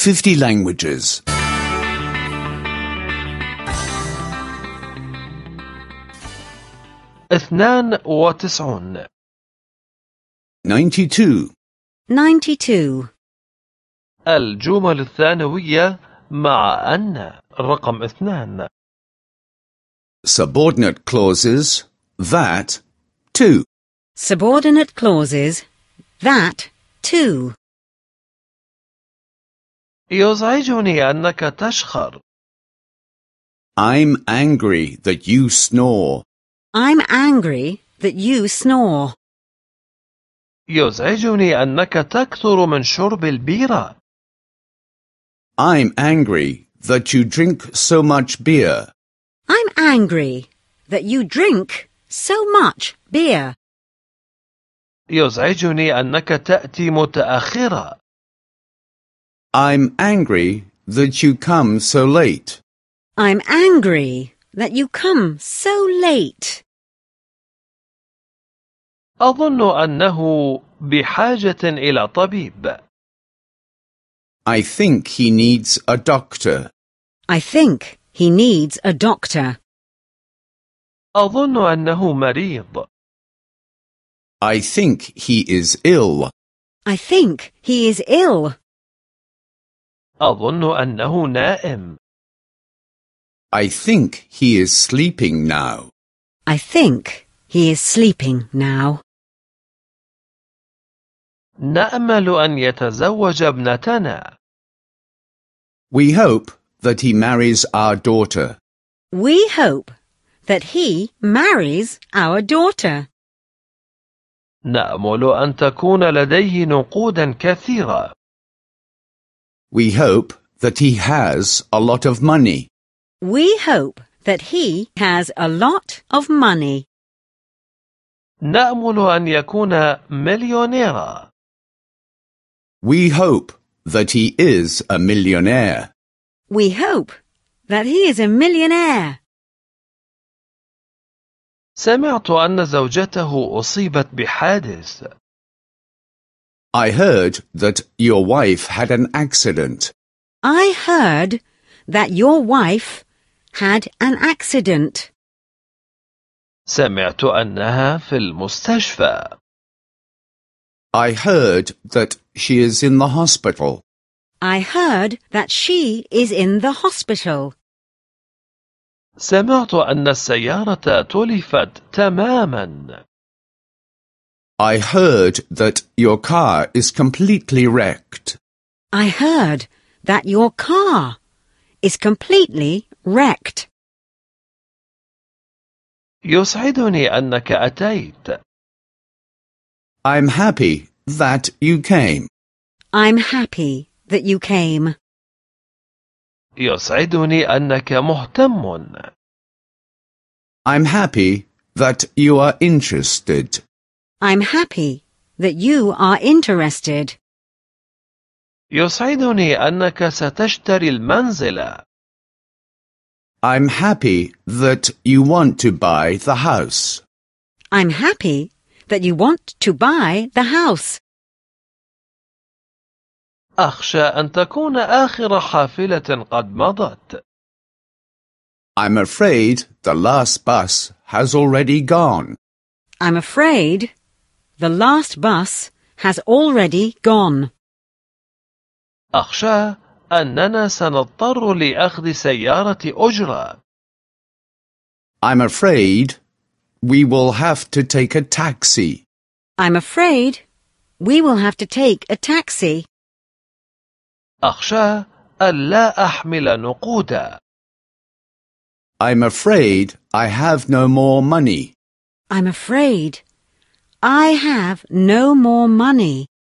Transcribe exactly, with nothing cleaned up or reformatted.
fifty languages. اثنان وتسعون. ninety-two. ninety-two. الجمل الثانوية مع أن رقم اثنان. Subordinate clauses, that, too. Subordinate clauses, that, too. يزعجني أنك تشخر. I'm angry that you snore. I'm angry that you snore. يزعجني أنك تكثر من شرب البيرة. I'm angry that you drink so much beer. I'm angry that you drink so much beer. يزعجني أنك تأتي متأخرا. I'm angry that you come so late. I'm angry that you come so late. أظن أنه بحاجة إلى طبيب. I think he needs a doctor. I think he needs a doctor. أظن أنه مريض. I think he is ill. I think he is ill. أظن أنه نائم. I think he is sleeping now. I think he is sleeping now. نأمل أن يتزوج ابنتنا. We hope that he marries our daughter. We hope that he marries our daughter. نأمل أن تكون لديه نقودا كثيرة. We hope that he has a lot of money. We hope that he has a lot of money. نأمل أن يكون مليونيرا. We hope that he is a millionaire. We hope that he is a millionaire. سمعت أن زوجته أصيبت بحادث. I heard that your wife had an accident. I heard that your wife had an accident. سمعت أنها في المستشفى. I heard that she is in the hospital. I heard that she is in the hospital. سمعت أن السيارة تلفت تماما. I heard that your car is completely wrecked. I heard that your car is completely wrecked. يسعدني أنك أتيت. I'm happy that you came. I'm happy that you came. يسعدني أنك مهتم. I'm happy that you are interested. I'm happy that you are interested. يسعدني أنك ستشتري المنزل. I'm happy that you want to buy the house. I'm happy that you want to buy the house. أخشى أن تكون آخر حافلة قد مضت. I'm afraid the last bus has already gone. I'm afraid the last bus has already gone. أخشى أننا سنضطر لأخذ سيارة أجرة. I'm afraid we will have to take a taxi. I'm afraid we will have to take a taxi. أخشى ألا أحمل نقودا. I'm afraid I have no more money. I'm afraid I have no more money.